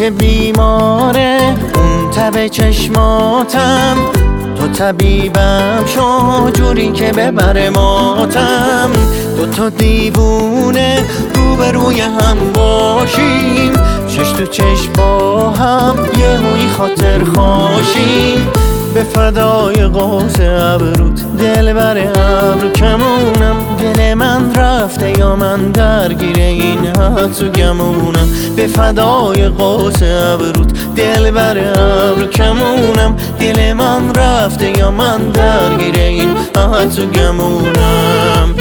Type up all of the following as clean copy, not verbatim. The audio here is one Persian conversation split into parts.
که بیماره اون تب چشماتم، تو طبیبم شو جوری که ببره ماتم. دوتا دیوونه روبروی هم باشیم، چش تو چش با هم یه هوی خاطر خواشیم. به فدای قوس ابروت دل بر ابر کمونم، دل من رفته یا من درگیر این حدس و گمونم. به فدای قوس ابروت دل بر ابر کمونم، دل من رفته یا من درگیر این حدس و گمونم.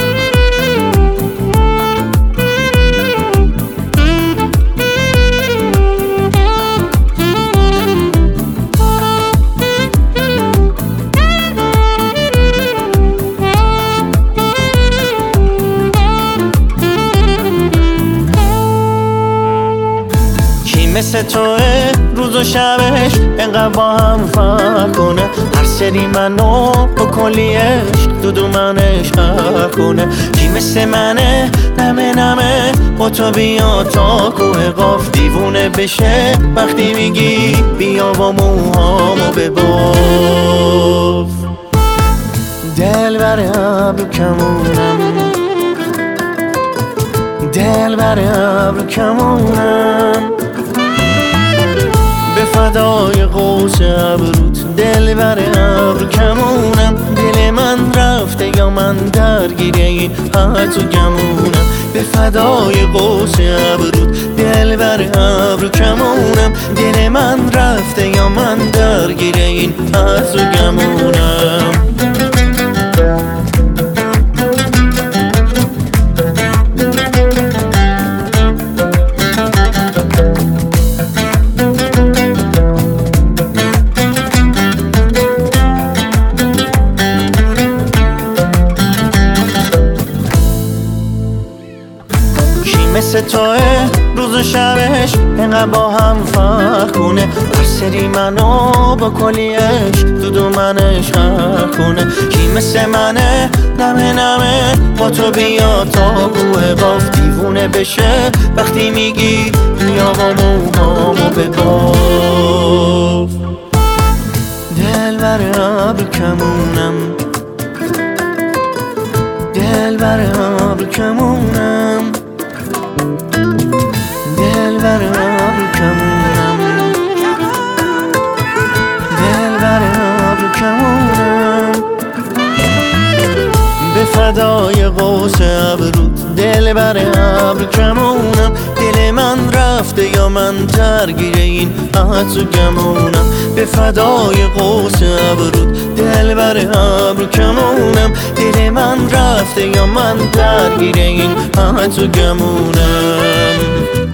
مثل توه روز و شبش انقدر با هم فرق کنه، هر سری منو با کلی عشق دو منش خر کنه. کی مثل منه نمه با تو بیا تا کوه قاف دیوونه بشه وقتی میگی بیا با موهامو بباف. دل بر ابر کمونم، دل بر ابر کمونم. به فدای قوس ابروت دل بر ابر کمونم، دل من رفته یا من درگیر این حدس و گمونم. به فدای قوس ابروت دل بر ابر کمونم، دل من رفته یا من درگیر این حدس و گمونم. مثل توه روز و شبش انقدر با هم فرق کنه، هر سری منو با کلی عشق دو منش خر کنه. کی مثل منه نمه با تو بیا تا کوه قاف دیوونه بشه وقتی میگی بیا با موهامو بباف. دل بر ابر کمونم، دل بر ابر کمونم. دل بر ابر کمونم، دل بر ابر کمونم. به فدای قوس ابروت دل بر ابر کمونم، دل من رفته یا من درگیر این حدس و گمونم. به فدای قوس ابروت دل بر ابر کمونم، دل من رفته یا من درگیر این حدس و گمونم.